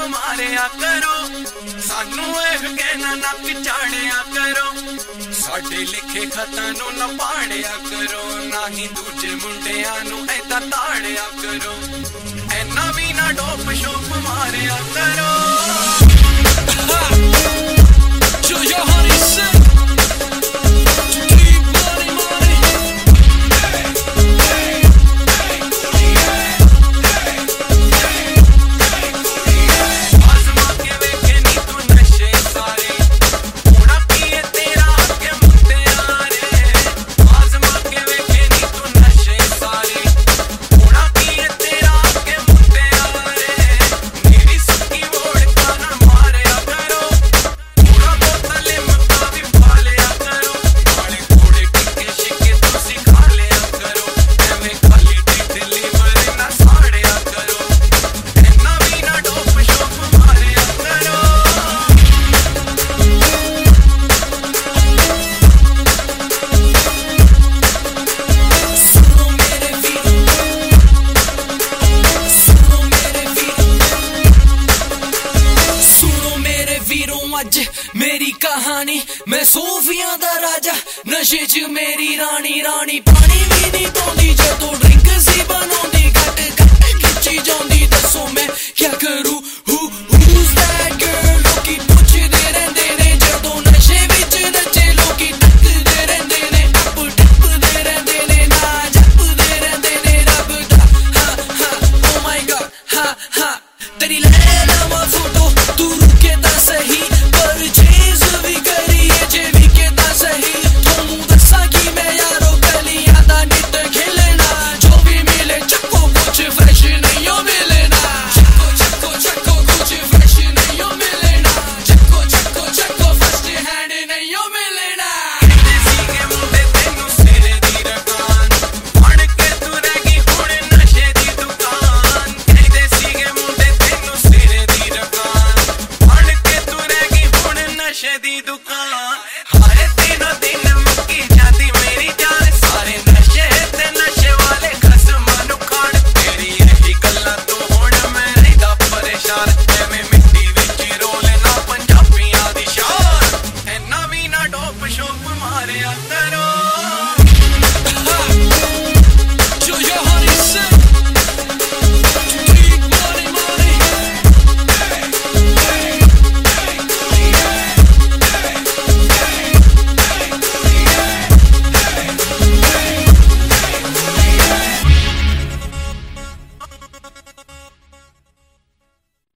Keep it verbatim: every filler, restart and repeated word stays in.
मारिया करो, सानू एह कहना नक चाड़िया करो, साडे लिखे खतां नूं ना पाड़िया करो, ना ही दूजे मुंडियां नूं ऐदा ताड़िया करो, ऐना भी ना डोप शोप मारिया करो। मेरी कहानी मैं सूफियां दा राजा, नशे च मेरी रानी रानी, पानी भी नहीं पौंदी जदों ड्रिंक सी बनौंदी, घट घट खिच्ची जांदी, दसो मैं क्या करूं, हु who's that girl, लोकी पुछदे रहिंदे ने जदों नशे विच नचे, लोकी टकदे रहिंदे ने, टप टपदे रहिंदे ने, ना जपदे रहिंदे ने रब दा, हा हा oh my god, हा हा तेरी ले लवां फोटो तू रुके तां सही, दी दुकान हरे दिनों दिन मुक्की जाती मेरी जान, सारे नशे ते नशे वाले खसमां नूं खाण, तेरी यही गल्लां तो हुण मैं रहिंदा परेशान, एवें मिट्टी विच रोले ना पंजाबियां दी शान, ऐना भी ना डोप शोप मारिया।